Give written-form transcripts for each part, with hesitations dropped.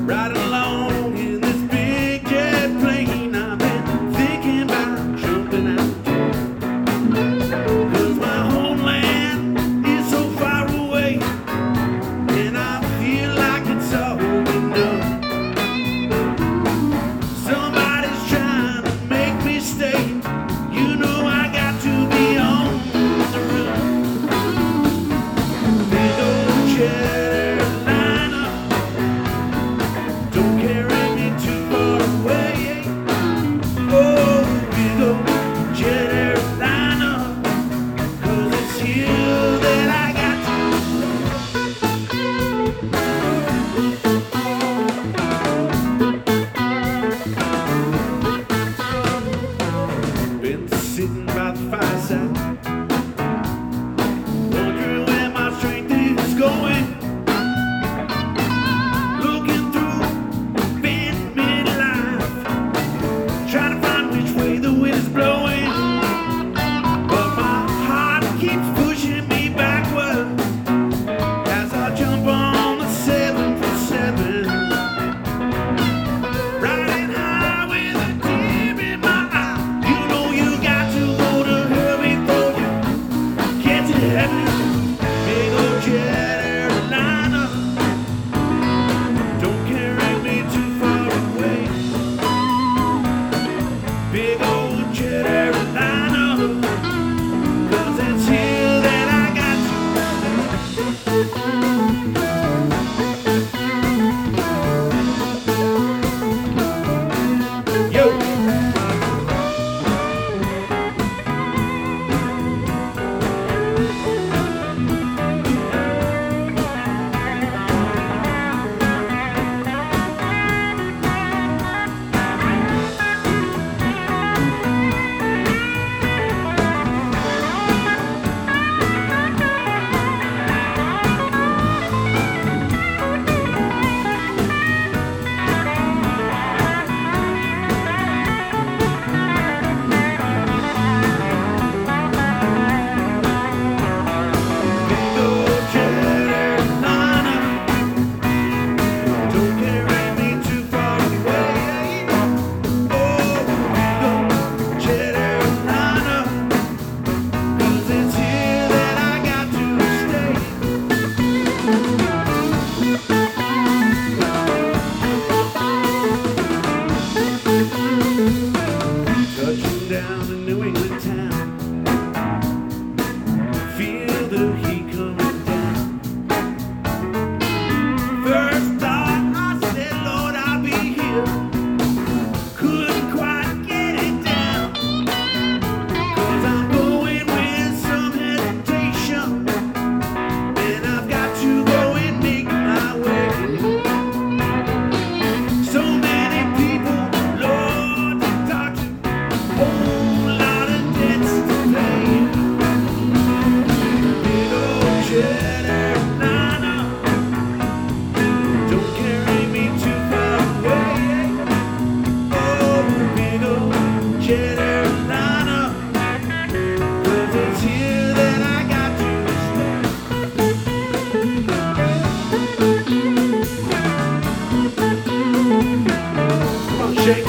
Right along in this big jet plane, I've been thinking about jumping out. 'Cause my homeland is so far away, and I feel like it's all enough. Somebody's trying to make me stay. You know I got to be on the roof. Big old jet airliner, don't carry me too far away. Oh, big old jet airliner, 'cause it's you that I got to. Been sitting by the fireside, wondering where my strength is going. Looking through bent midlife, trying to find which way the wind is blowing. But my heart keeps pushing me backward as I jump on the 747. Riding high with a tear in my eye. You know you got to go to hell before you get to heaven. Big old jet airliner, don't carry me too far away. Big old jet airliner, 'cause it's here that I got to. Yo! Big old jet airliner, don't carry me too far away. Oh, big old jet airliner, 'cause it's here that I got to stay. Touching down in New England town, feel the heat coming down. First thought, I said, Lord, I'll be here. Couldn't quite get it down, 'cause I'm going with some hesitation, and I've got to go and make my way. So many people, Lord, to talk to, whole lot of debts to pay. Big old jet airliner, don't carry me too far away. Oh, big old jet airliner, 'cause it's here that I got to stay. Come on, shake.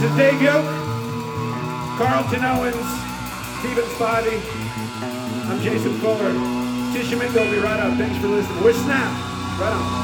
is Dave Yoke, Carlton Owens, Stephen Spivey. I'm Jason Fuller. Tisha Mingo will be right up. Thanks for listening. We're Snap. Right on.